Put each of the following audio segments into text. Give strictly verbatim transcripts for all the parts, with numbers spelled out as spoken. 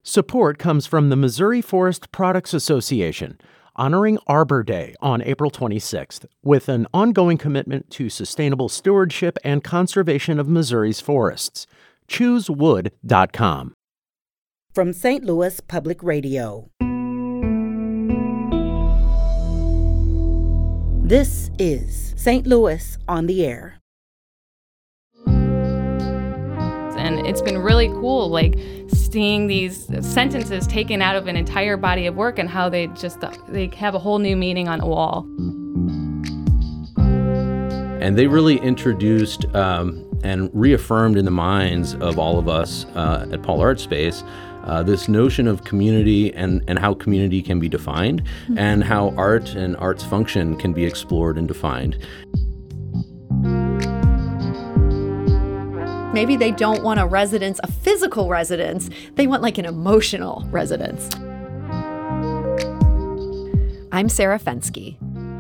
Support comes from the Missouri Forest Products Association, honoring Arbor Day on April twenty-sixth, with an ongoing commitment to sustainable stewardship and conservation of Missouri's forests. choose wood dot com. From Saint Louis Public Radio. This is Saint Louis on the Air. And it's been really cool, like, seeing these sentences taken out of an entire body of work and how they just, they have a whole new meaning on a wall. And they really introduced um, and reaffirmed in the minds of all of us uh, at Paul Art Space uh, this notion of community and, and how community can be defined, mm-hmm. and how art and art's function can be explored and defined. Maybe they don't want a residence, a physical residence. They want like an emotional residence. I'm Sarah Fenske.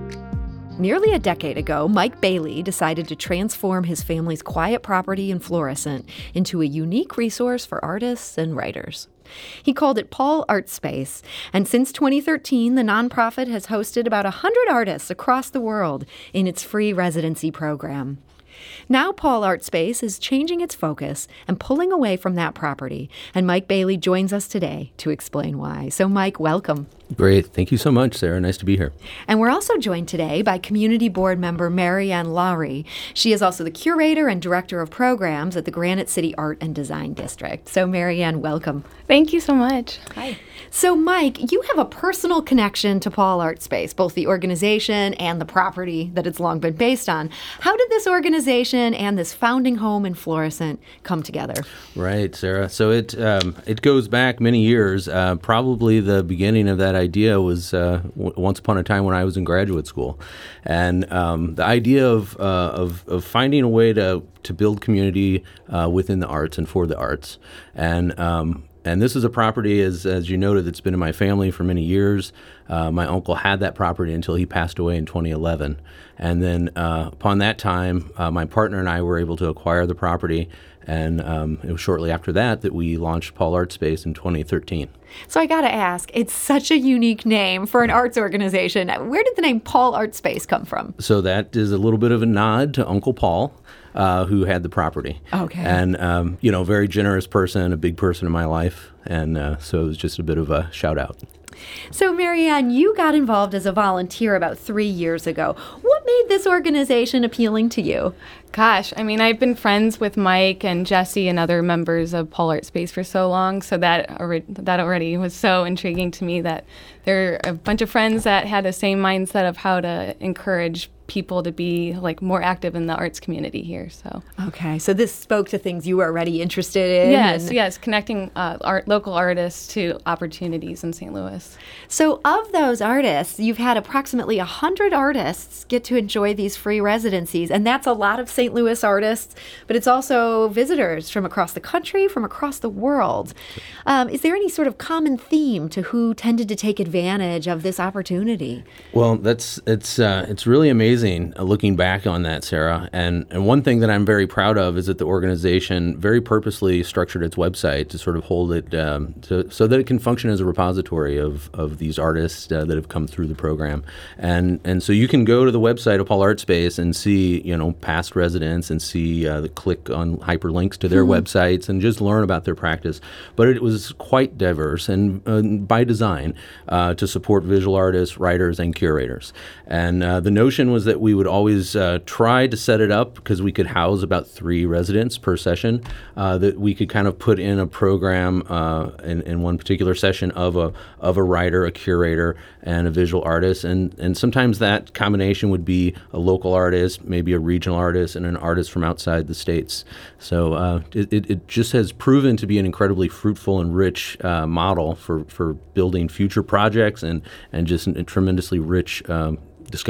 Nearly a decade ago, Mike Bailey decided to transform his family's quiet property in Florissant into a unique resource for artists and writers. He called it Paul Art Space, and since twenty thirteen, the nonprofit has hosted about one hundred artists across the world in its free residency program. Now Paul Art Space is changing its focus and pulling away from that property, and Mike Bailey joins us today to explain why. So Mike, welcome. Great. Thank you so much, Sarah. Nice to be here. And we're also joined today by Community Board member Marianne Lowry. She is also the curator and director of programs at the Granite City Art and Design District. So Marianne, welcome. Thank you so much. Hi. So Mike, you have a personal connection to Paul Art Space, both the organization and the property that it's long been based on. How did this organization and this founding home in Florissant come together? Right, Sarah. So it um, it goes back many years. Uh, probably the beginning of that idea was uh, w- once upon a time when I was in graduate school, and um, the idea of, uh, of of finding a way to to build community uh, within the arts and for the arts, and um, and this is a property, as as you noted, that's been in my family for many years. Uh, my uncle had that property until he passed away in twenty eleven, and then uh, upon that time, uh, my partner and I were able to acquire the property. And um, it was shortly after that that we launched Paul Art Space in twenty thirteen. So I got to ask, it's such a unique name for an arts organization. Where did the name Paul Art Space come from? So that is a little bit of a nod to Uncle Paul, uh, who had the property. Okay. And, um, you know, very generous person, a big person in my life. And uh, so it was just a bit of a shout out. So, Marianne, you got involved as a volunteer about three years ago. What made this organization appealing to you? Gosh, I mean, I've been friends with Mike and Jesse and other members of Paul Art Space for so long, so that already, that already was so intriguing to me that there are a bunch of friends that had the same mindset of how to encourage people to be like more active in the arts community here. So okay, so this spoke to things you were already interested in. Yes, and... yes, connecting uh, art, local artists to opportunities in Saint Louis. So of those artists, you've had approximately one hundred artists get to enjoy these free residencies, and that's a lot of Saint Louis artists, but it's also visitors from across the country, from across the world. Um, is there any sort of common theme to who tended to take advantage of this opportunity? Well, that's it's uh, it's really amazing. Looking back on that, Sarah, and and one thing that I'm very proud of is that the organization very purposely structured its website to sort of hold it um, to, so that it can function as a repository of of these artists uh, that have come through the program, and and so you can go to the website of Paul Art Space and see, you know, past residents and see uh, the click on hyperlinks to their mm-hmm. websites and just learn about their practice. But it was quite diverse and uh, by design uh, to support visual artists, writers, and curators. And uh, the notion was that we would always uh, try to set it up because we could house about three residents per session, uh, that we could kind of put in a program uh, in, in one particular session of a of a writer, a curator, and a visual artist. And, and sometimes that combination would be a local artist, maybe a regional artist, and an artist from outside the states. So uh, it, it just has proven to be an incredibly fruitful and rich uh, model for, for building future projects and, and just a tremendously rich um, discussion.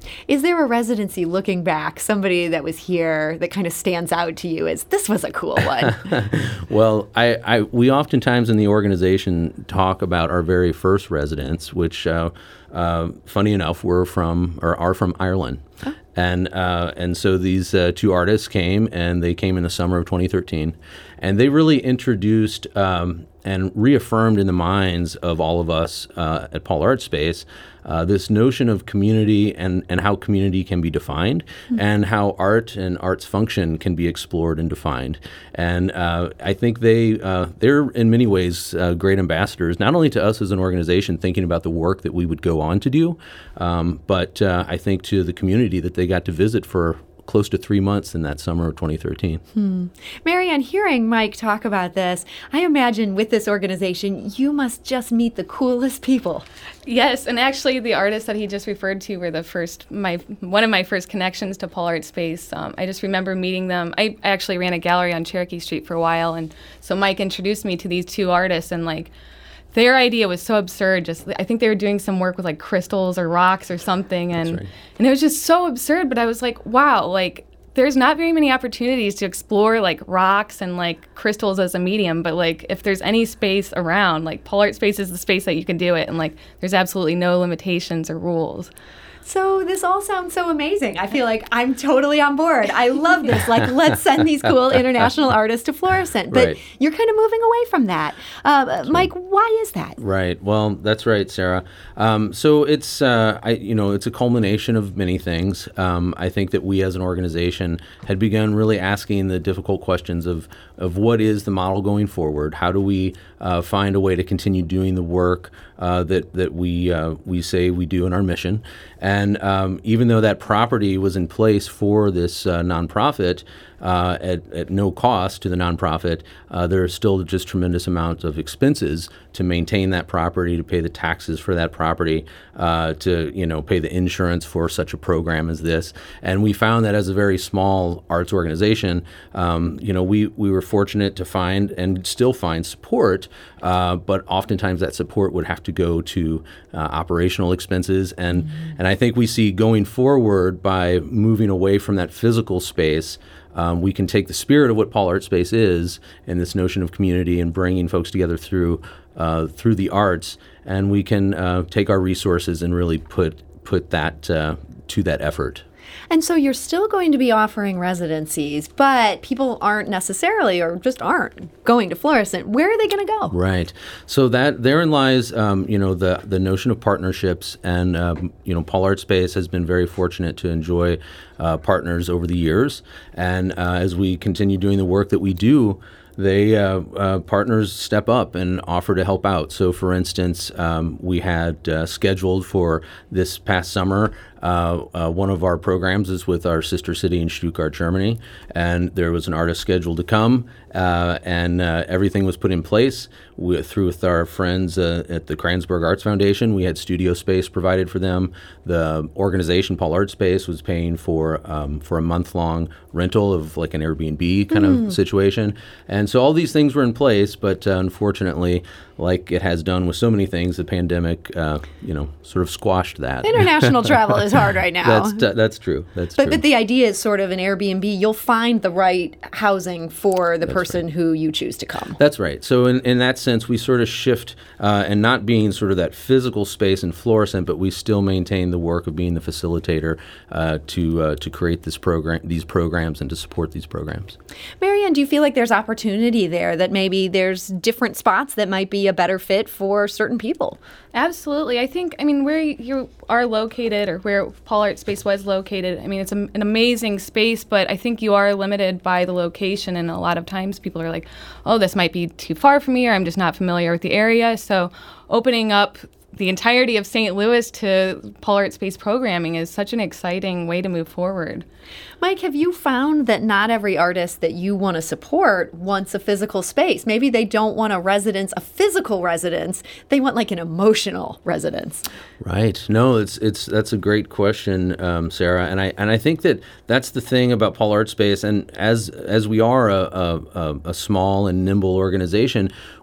Is there a residency, looking back, somebody that was here that kind of stands out to you as this was a cool one? Well, I, I we oftentimes in the organization talk about our very first residents, which, uh, uh, funny enough, were from or are from Ireland. Oh. And uh, and so these uh, two artists came, and they came in the summer of twenty thirteen, and they really introduced um, and reaffirmed in the minds of all of us uh, at Paul Art Space uh, this notion of community and, and how community can be defined, mm-hmm. and how art and art's function can be explored and defined. And uh, I think they uh, they're in many ways uh, great ambassadors, not only to us as an organization thinking about the work that we would go on to do, um, but uh, I think to the community that they got to visit for close to three months in that summer of twenty thirteen. Hmm. Marianne, hearing Mike talk about this, I imagine with this organization, you must just meet the coolest people. Yes, and actually the artists that he just referred to were the first, my one of my first connections to Paul Art Space. Um, I just remember meeting them. I actually ran a gallery on Cherokee Street for a while, and so Mike introduced me to these two artists, and like, their idea was so absurd. Just I think they were doing some work with like crystals or rocks or something, and right. and it was just so absurd. But I was like, wow, like there's not very many opportunities to explore like rocks and like crystals as a medium. But like if there's any space around, like Paul Art Space is the space that you can do it, and like there's absolutely no limitations or rules. So this all sounds so amazing. I feel like I'm totally on board. I love this. Like, let's send these cool international artists to Florissant. But right. you're kind of moving away from that. Uh, Mike, why is that? Right. Well, that's right, Sarah. Um, so it's, uh, I, you know, it's a culmination of many things. Um, I think that we as an organization had begun really asking the difficult questions of, of what is the model going forward? How do we uh, find a way to continue doing the work uh, that, that we, uh, we say we do in our mission? And um, even though that property was in place for this uh, nonprofit uh, at, at no cost to the nonprofit, uh, there are still just tremendous amounts of expenses to maintain that property, to pay the taxes for that property, uh, to you know pay the insurance for such a program as this. And we found that as a very small arts organization, um, you know, we we were fortunate to find and still find support, uh, but oftentimes that support would have to go to uh, operational expenses. And mm-hmm. and I think we see going forward by moving away from that physical space, Um, we can take the spirit of what Paul Art Space is and this notion of community and bringing folks together through uh, through the arts, and we can uh, take our resources and really put put that uh, to that effort. And so you're still going to be offering residencies, but people aren't necessarily or just aren't going to Florissant. Where are they going to go? Right. So that therein lies, um, you know, the the notion of partnerships, and um, you know, Paul Art Space has been very fortunate to enjoy uh, partners over the years, and uh, as we continue doing the work that we do, they uh, uh, partners step up and offer to help out. So, for instance, um, we had uh, scheduled for this past summer. Uh, uh, one of our programs is with our sister city in Stuttgart, Germany, and there was an artist scheduled to come, uh, and uh, everything was put in place we, through with our friends uh, at the Kranzberg Arts Foundation. We had studio space provided for them. The organization, Paul Art Space, was paying for um, for a month-long rental of like an Airbnb kind mm. of situation, and so all these things were in place. But uh, unfortunately, like it has done with so many things, the pandemic, uh, you know, sort of squashed that. International travel is hard right now. That's t- that's true. That's but, true. But the idea is sort of an Airbnb. You'll find the right housing for the that's person right. who you choose to come. That's right. So in, in that sense, we sort of shift uh, and not being sort of that physical space in Florissant, but we still maintain the work of being the facilitator uh, to uh, to create this program, these programs, and to support these programs. Marianne, do you feel like there's opportunity there, that maybe there's different spots that might be a better fit for certain people? Absolutely. I think, I mean, where you are located, or where Paul Art Space was located, I mean, it's a, an amazing space, but I think you are limited by the location. And a lot of times people are like, oh, this might be too far from me, or I'm just not familiar with the area. So opening up the entirety of Saint Louis to Paul Art Space programming is such an exciting way to move forward. Mike, have you found that not every artist that you want to support wants a physical space? Maybe they don't want a residence, a physical residence. They want like an emotional residence. Right. No, it's it's that's a great question, um, Sarah. And I and I think that that's the thing about Paul Art Space. And as as we are a, a, a small and nimble organization,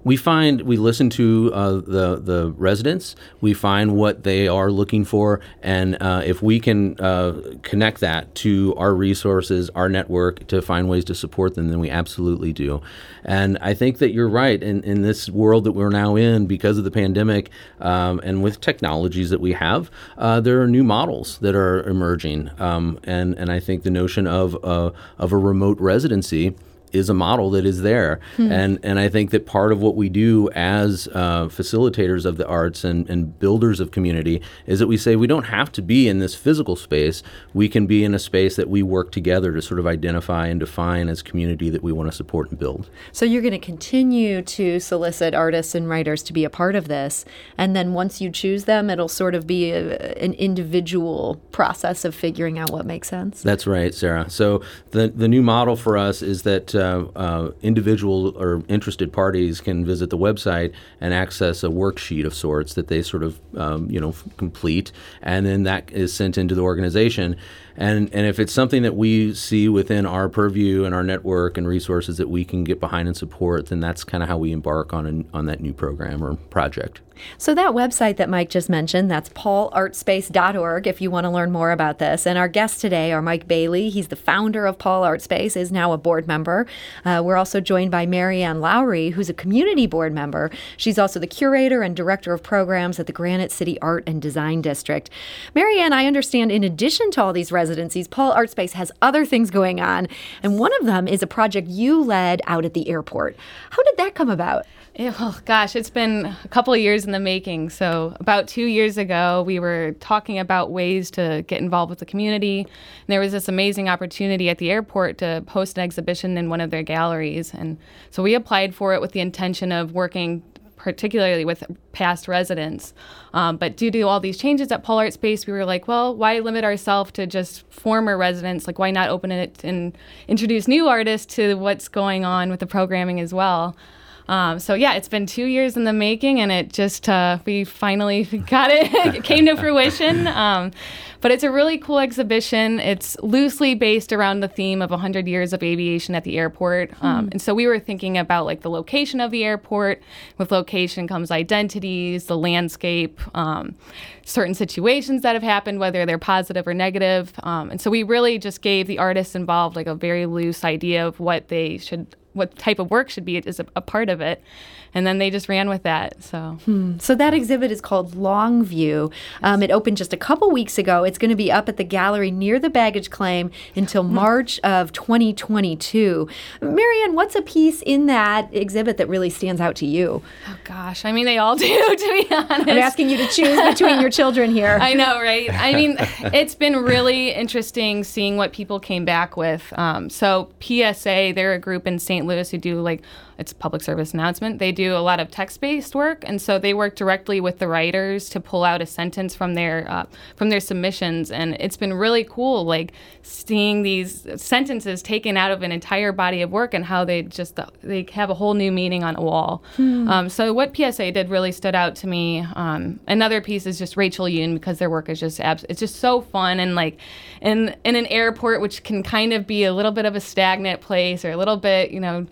we find we listen to uh, the the residents. We find what they are looking for, and uh, if we can uh, connect that to our resources, our network, to find ways to support them, then we absolutely do. And I think that you're right. In in this world that we're now in, because of the pandemic, um, and with technologies that we have, uh, there are new models that are emerging. Um, and and I think the notion of uh, of a remote residency is a model that is there. Hmm. And and I think that part of what we do as uh, facilitators of the arts and, and builders of community is that we say we don't have to be in this physical space. We can be in a space that we work together to sort of identify and define as community that we want to support and build. So you're going to continue to solicit artists and writers to be a part of this. And then once you choose them, it'll sort of be a, an individual process of figuring out what makes sense. That's right, Sarah. So the, the new model for us is that uh, Uh, uh, individual or interested parties can visit the website and access a worksheet of sorts that they sort of, um, you know, f- complete, and then that is sent into the organization. And and if it's something that we see within our purview and our network and resources that we can get behind and support, then that's kind of how we embark on an, on that new program or project. So that website that Mike just mentioned, that's paul art space dot org if you want to learn more about this. And our guests today are Mike Bailey. He's the founder of Paul Art Space, is now a board member. Uh, we're also joined by Marianne Lowry, who's a community board member. She's also the curator and director of programs at the Granite City Art and Design District. Marianne, I understand in addition to all these residencies, Paul Art Space has other things going on. And one of them is a project you led out at the airport. How did that come about? Oh, gosh, it's been a couple of years in the making. So about two years ago, we were talking about ways to get involved with the community. And there was this amazing opportunity at the airport to host an exhibition in one of their galleries. And so we applied for it with the intention of working particularly with past residents. Um, but due to all these changes at Paul Art Space, we were like, well, why limit ourselves to just former residents? Like, why not open it and introduce new artists to what's going on with the programming as well? Um, so yeah, it's been two years in the making, and it just uh, we finally got it. It came to fruition. Um, but it's a really cool exhibition. It's loosely based around the theme of one hundred years of aviation at the airport. Um, mm. And so we were thinking about like the location of the airport. With location comes identities, the landscape, um, certain situations that have happened, whether they're positive or negative. Um, and so we really just gave the artists involved like a very loose idea of what they should what type of work should be is a, a part of it. And then they just ran with that. So hmm. so that exhibit is called Longview. Um, it opened just a couple weeks ago. It's going to be up at the gallery near the baggage claim until March of twenty twenty-two. Marianne, what's a piece in that exhibit that really stands out to you? Oh, gosh. I mean, they all do, to be honest. I'm asking you to choose between your children here. I know, right? I mean, it's been really interesting seeing what people came back with. Um, so P S A, they're a group in Saint Louis who do like, it's a public service announcement. They do a lot of text-based work, and so they work directly with the writers to pull out a sentence from their uh, from their submissions. And it's been really cool, like seeing these sentences taken out of an entire body of work and how they just they have a whole new meaning on a wall. Hmm. Um, so what P S A did really stood out to me. Um, another piece is just Rachel Yoon, because their work is just abs- it's just so fun, and like in in an airport, which can kind of be a little bit of a stagnant place or a little bit, you know.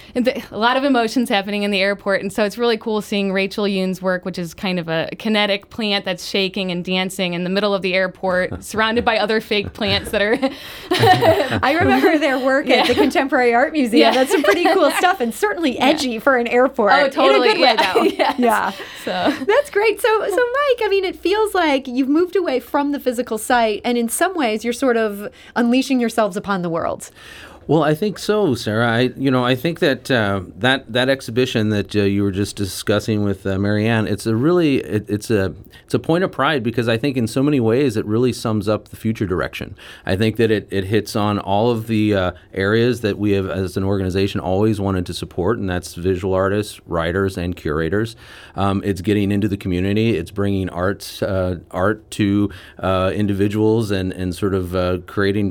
A lot of emotions happening in the airport, and so it's really cool seeing Rachel Yoon's work, which is kind of a kinetic plant that's shaking and dancing in the middle of the airport, surrounded by other fake plants that are... I remember their work yeah. at the Contemporary Art Museum. Yeah. That's some pretty cool stuff, and certainly edgy yeah. for an airport. Oh, totally. In a good yeah. way, though. yes. Yeah. So. That's great. So, so Mike, I mean, it feels like you've moved away from the physical site, and in some ways, you're sort of unleashing yourselves upon the world. Well, I think so, Sarah. I, you know, I think that uh, that that exhibition that uh, you were just discussing with uh, Marianne, it's a really, it, it's a, it's a point of pride, because I think in so many ways it really sums up the future direction. I think that it, it hits on all of the uh, areas that we have as an organization always wanted to support, and that's visual artists, writers, and curators. Um, it's getting into the community. It's bringing arts, uh, art to uh, individuals, and and sort of uh, creating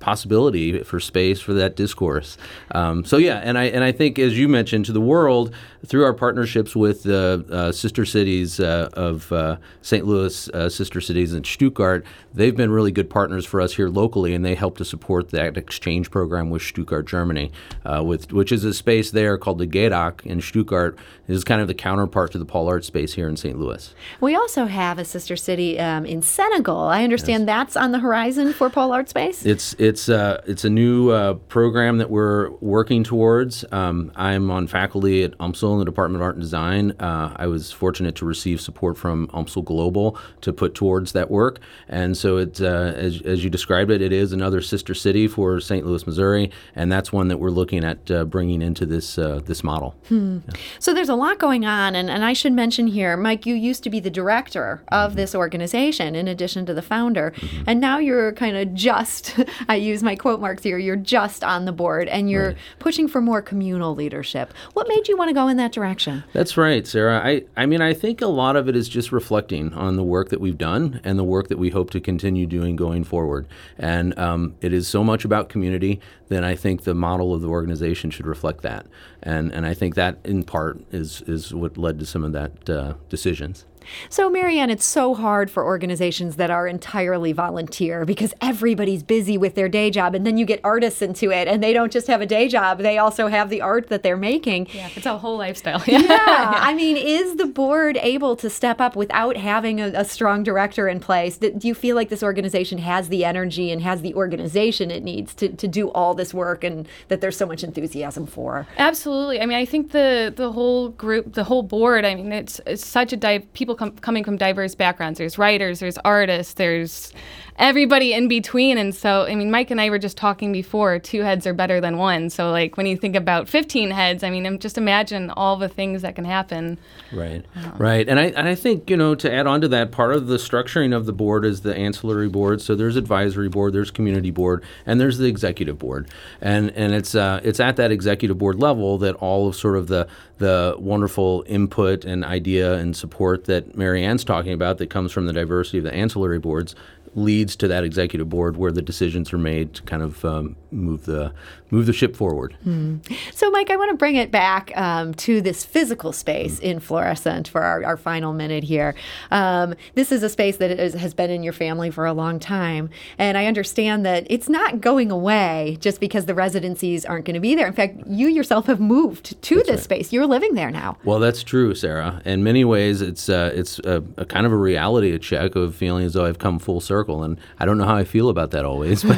possibility for space for that discourse. Um, so yeah, and I and I think, as you mentioned, to the world through our partnerships with the uh, sister cities uh, of uh, Saint Louis, uh, sister cities in Stuttgart, they've been really good partners for us here locally, and they help to support that exchange program with Stuttgart, Germany, uh, with which is a space there called the Gedak in Stuttgart. Is kind of the counterpart to the Paul Art Space here in Saint Louis. We also have a sister city um, in Senegal. I understand yes. that's on the horizon for Paul Art Space. It's it's uh, it's a new uh, program that we're working towards. Um, I'm on faculty at U M S L in the Department of Art and Design. Uh, I was fortunate to receive support from U M S L Global to put towards that work, and so it, uh, as as you described it, it is another sister city for Saint Louis, Missouri, and that's one that we're looking at uh, bringing into this uh, this model. Hmm. Yeah. So there's a lot going on, and, and I should mention here, Mike, you used to be the director of mm-hmm. this organization in addition to the founder, mm-hmm. and now you're kind of just, I use my quote marks here, you're just on the board, and you're right. pushing for more communal leadership. What made you want to go in that direction? That's right, Sarah. I, I mean, I think a lot of it is just reflecting on the work that we've done and the work that we hope to continue doing going forward. And um, it is so much about community, then I think the model of the organization should reflect that. And and I think that, in part, is, is what led to some of that uh, decisions. So, Marianne, it's so hard for organizations that are entirely volunteer because everybody's busy with their day job, and then you get artists into it, and they don't just have a day job, they also have the art that they're making. Yeah, it's a whole lifestyle. yeah. yeah, I mean, is the board able to step up without having a, a strong director in place? Do you feel like this organization has the energy and has the organization it needs to, to do all this work, and that there's so much enthusiasm for? Absolutely. I mean, I think the, the whole group, the whole board, I mean, it's, it's such a dive, people Com- coming from diverse backgrounds. There's writers, there's artists, there's everybody in between. And so, I mean, Mike and I were just talking before, two heads are better than one. So, like, when you think about fifteen heads, I mean, just imagine all the things that can happen. Right, um, right. And I and I think, you know, to add on to that, part of the structuring of the board is the ancillary board. So there's advisory board, there's community board, and there's the executive board. And and it's uh, it's at that executive board level that all of sort of the the wonderful input and idea and support that Marianne's talking about that comes from the diversity of the ancillary boards leads to that executive board where the decisions are made to kind of um, move the move the ship forward. Mm. So, Mike, I want to bring it back um, to this physical space mm. in Florissant for our, our final minute here. Um, this is a space that is, has been in your family for a long time, and I understand that it's not going away just because the residencies aren't going to be there. In fact, you yourself have moved to that's this right. space. You're living there now. Well, that's true, Sarah. In many ways, it's uh, it's a, a kind of a reality check of feeling as though I've come full circle, and I don't know how I feel about that always, but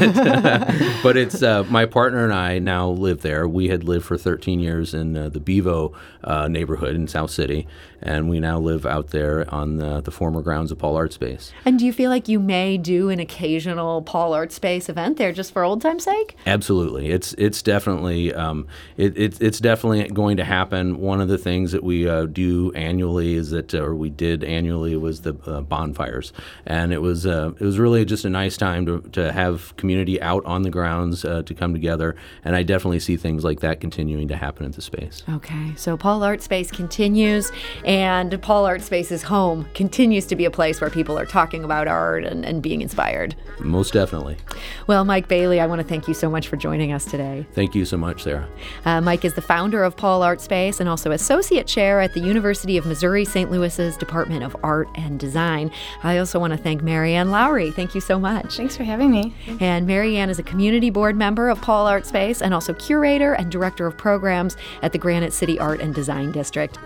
but it's uh, my partner and I now live there. We had lived for thirteen years in uh, the Bevo uh, neighborhood in South City, and we now live out there on the, the former grounds of Paul Art Space. And do you feel like you may do an occasional Paul Art Space event there just for old time's sake? Absolutely. It's it's definitely um, it, it, it's definitely going to happen. One of the things that we uh, do annually is that, or we did annually, was the uh, bonfires, and it was uh, it was really just a nice time to to have community out on the grounds uh, to come together. And I definitely see things like that continuing to happen at the space. Okay, so Paul Art Space continues, and Paul Art Space's home continues to be a place where people are talking about art and, and being inspired. Most definitely. Well, Mike Bailey, I want to thank you so much for joining us today. Thank you so much, Sarah. Uh, Mike is the founder of Paul Art Space and also associate chair at the University of Missouri Saint Louis's Department of Art and Design. I also want to thank Marianne Lowry. Thank you so much. Thanks for having me. And Marianne is a community board member of Paul Art Space and also curator and director of programs at the Granite City Art and Design District.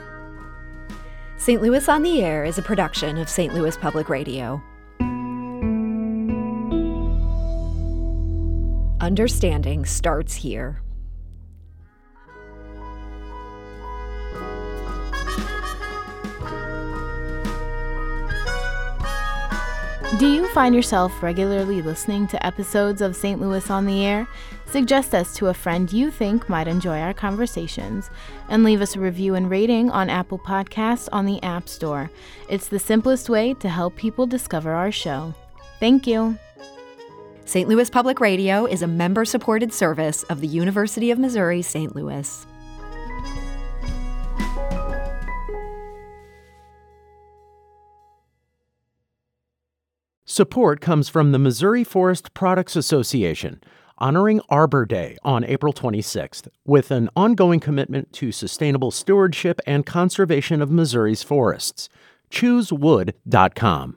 Saint Louis on the Air is a production of Saint Louis Public Radio. Understanding starts here. Do you find yourself regularly listening to episodes of Saint Louis on the Air? Suggest us to a friend you think might enjoy our conversations, and leave us a review and rating on Apple Podcasts on the App Store. It's the simplest way to help people discover our show. Thank you. Saint Louis Public Radio is a member-supported service of the University of Missouri, Saint Louis. Support comes from the Missouri Forest Products Association, honoring Arbor Day on April twenty-sixth with an ongoing commitment to sustainable stewardship and conservation of Missouri's forests. choose wood dot com.